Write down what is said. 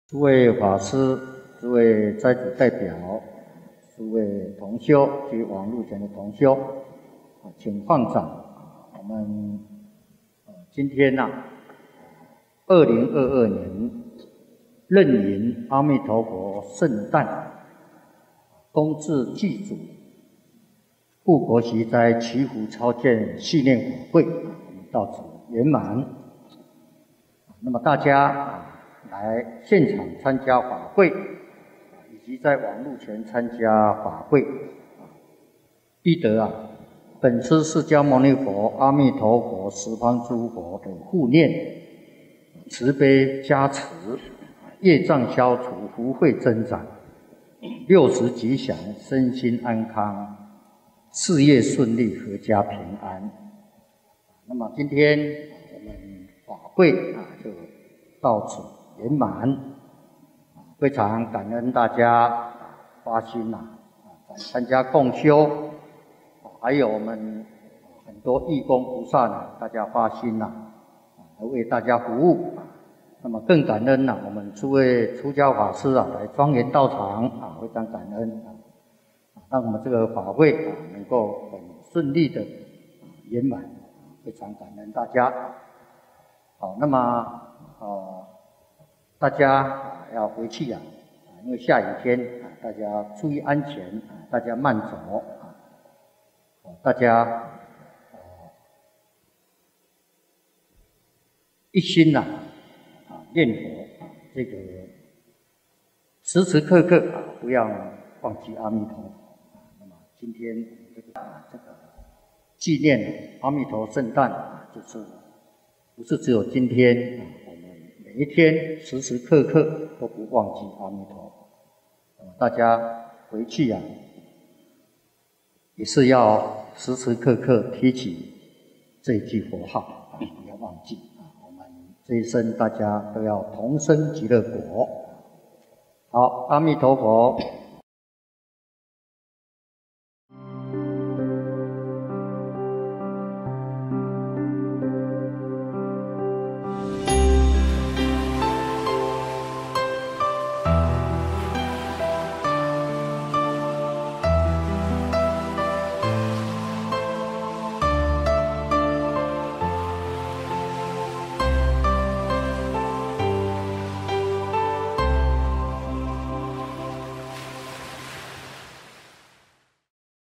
诸位法师、诸位斋主代表、诸位同修及网络前的同修，请放掌。我们今天2022年壬寅阿弥陀佛圣诞冬至祭祖护国息灾祈福超荐系念法会到此圆满。那么大家来现场参加法会，以及在网络前参加法会，必得本师释迦牟尼佛、阿弥陀佛、十方诸佛的护念、慈悲加持、业障消除、福慧增长、60吉祥、身心安康、事业顺利、阖家平安。那么今天我们法会就到此圆满，非常感恩大家发心参加共修，还有我们很多义工菩萨大家发心来为大家服务。那么更感恩我们诸位出家法师来庄严道场非常感恩让我们这个法会能够很顺利的圆满，非常感恩大家。好，那么大家要回去因为下雨天大家注意安全大家慢走大家一心念佛这个时时刻刻不要忘记阿弥陀佛。那么今天这个纪念阿弥陀圣诞就是不是只有今天我们每一天时时刻刻都不忘记阿弥陀佛。大家回去也是要时时刻刻提起这一句佛号不要忘记我们这一生大家都要同生极乐国。好，阿弥陀佛。